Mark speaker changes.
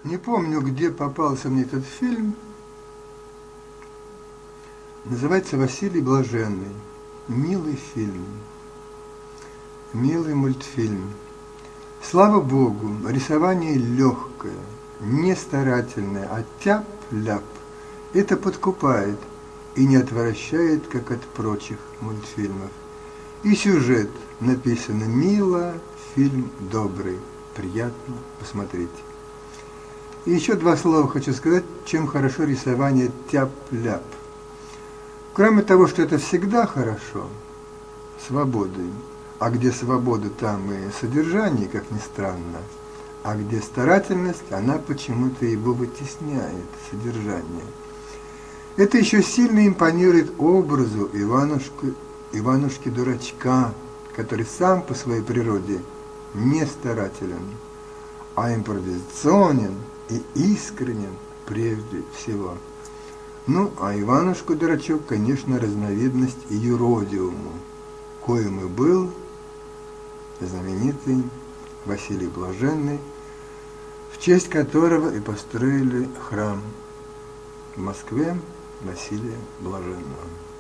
Speaker 1: Не помню, где попался мне этот фильм. Называется «Василий Блаженный». Милый фильм, милый мультфильм. Слава Богу, рисование легкое, не старательное, а тяп-ляп. Это подкупает и не отвращает, как от прочих мультфильмов. И сюжет написан мило, фильм добрый, приятно посмотреть. И еще два слова хочу сказать, чем хорошо рисование тяп-ляп. Кроме того, что это всегда хорошо, свободой, а где свобода, там и содержание, как ни странно, а где старательность, она почему-то его вытесняет, содержание. Это еще сильно импонирует образу Иванушки-дурачка, который сам по своей природе не старателен, а импровизационен и искренен прежде всего. Ну, а Иванушка-дурачок, конечно, разновидность юродивому, коим и был знаменитый Василий Блаженный, в честь которого и построили храм в Москве Василия Блаженного.